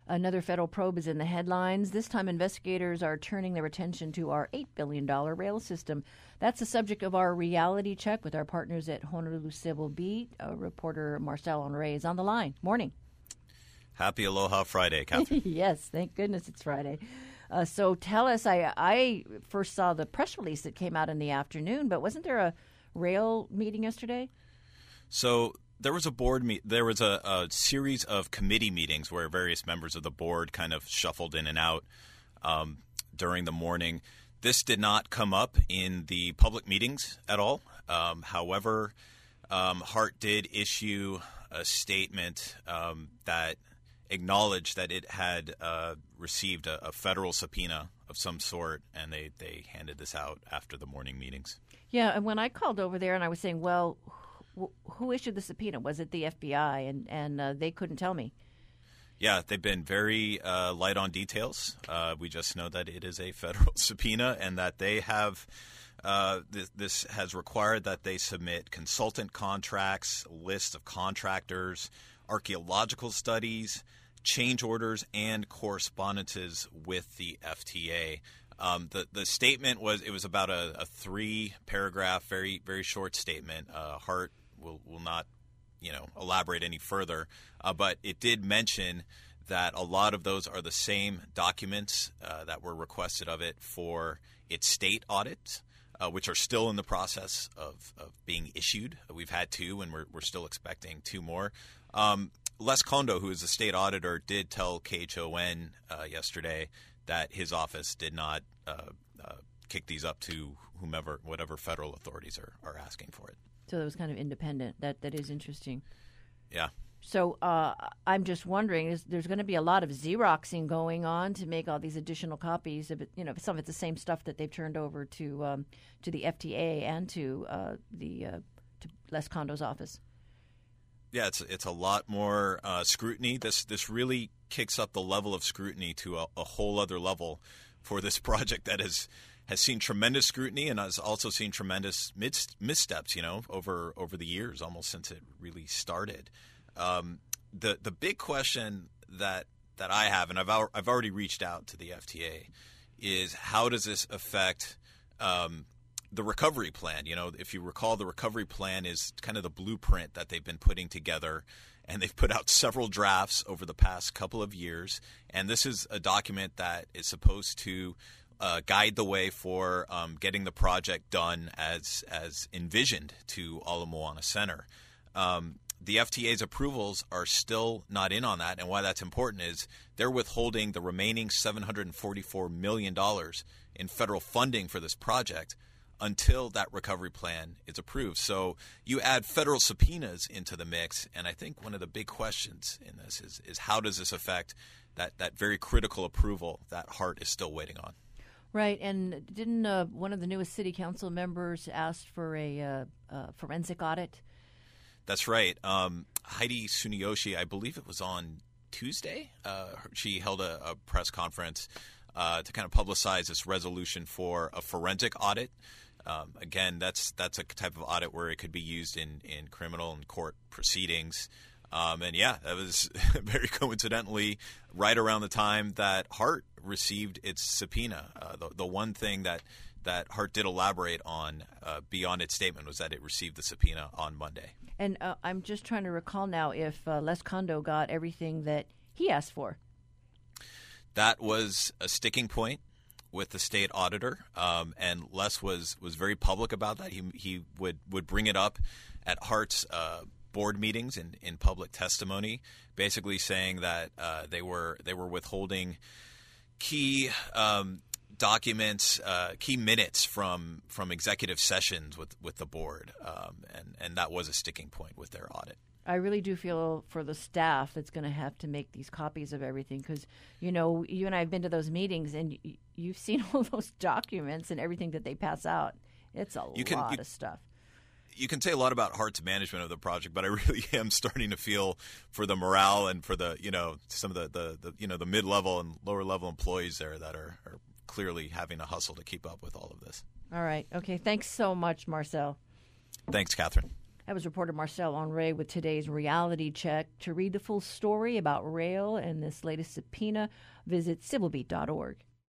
Another federal probe is in the headlines. This time, investigators are turning their attention to our $8 billion rail system. That's the subject of our reality check with our partners at Honolulu Civil Beat. Reporter Marcel Honore is on the line. Morning. Happy Aloha Friday, Catherine. Yes, thank goodness it's Friday. So tell us, I first saw the press release that came out in the afternoon, but wasn't there a rail meeting yesterday? So there was there was a series of committee meetings where various members of the board kind of shuffled in and out during the morning. This did not come up in the public meetings at all. However, HART did issue a statement that acknowledged that it had received a federal subpoena of some sort, and they handed this out after the morning meetings. Yeah, and when I called over there and I was saying, well, who issued the subpoena? Was it the FBI? And they couldn't tell me. Yeah, they've been very light on details. We just know that it is a federal subpoena and that they have this has required that they submit consultant contracts, lists of contractors, archaeological studies, change orders, and correspondences with the FTA. The statement was about a 3-paragraph, very very short statement. HART will not elaborate any further, but it did mention that a lot of those are the same documents that were requested of it for its state audits, which are still in the process of being issued. We've had 2, and we're still expecting 2 more. Les Kondo, who is the state auditor, did tell KHON yesterday that his office did not kick these up to whatever federal authorities are asking for it. So it was kind of independent. That is interesting. Yeah. So I'm just wondering, there's going to be a lot of Xeroxing going on to make all these additional copies of it. Some of it's the same stuff that they've turned over to the FTA and to Les Kondo's office. Yeah, it's a lot more scrutiny. This really kicks up the level of scrutiny to a whole other level for this project that has seen tremendous scrutiny and has also seen tremendous missteps, over the years, almost since it really started. The big question that I have, and I've already reached out to the FTA, is how does this affect the recovery plan? If you recall, the recovery plan is kind of the blueprint that they've been putting together, and they've put out several drafts over the past couple of years. And this is a document that is supposed to guide the way for getting the project done as envisioned to Ala Moana Center. The FTA's approvals are still not in on that, and why that's important is they're withholding the remaining $744 million in federal funding for this project until that recovery plan is approved. So you add federal subpoenas into the mix, and I think one of the big questions in this is how does this affect that very critical approval that HART is still waiting on? Right, and didn't one of the newest city council members ask for a forensic audit? That's right. Heidi Tsuneyoshi, I believe it was on Tuesday, she held a press conference to kind of publicize this resolution for a forensic audit. Again, that's a type of audit where it could be used in criminal and court proceedings. And yeah, that was very coincidentally right around the time that HART received its subpoena. The one thing that HART did elaborate on beyond its statement was that it received the subpoena on Monday. And I'm just trying to recall now if Les Kondo got everything that he asked for. That was a sticking point with the state auditor, and Les was very public about that. He would bring it up at HART's board meetings in public testimony, basically saying that they were withholding key documents, key minutes from executive sessions with the board, and that was a sticking point with their audit. I really do feel for the staff that's going to have to make these copies of everything because, you and I have been to those meetings and you've seen all those documents and everything that they pass out. It's a lot of stuff. You can say a lot about HART's management of the project, but I really am starting to feel for the morale and for the, some of the mid-level and lower-level employees there that are clearly having to hustle to keep up with all of this. All right. Okay. Thanks so much, Marcel. Thanks, Catherine. That was reporter Marcel Henry with today's Reality Check. To read the full story about rail and this latest subpoena, visit civilbeat.org.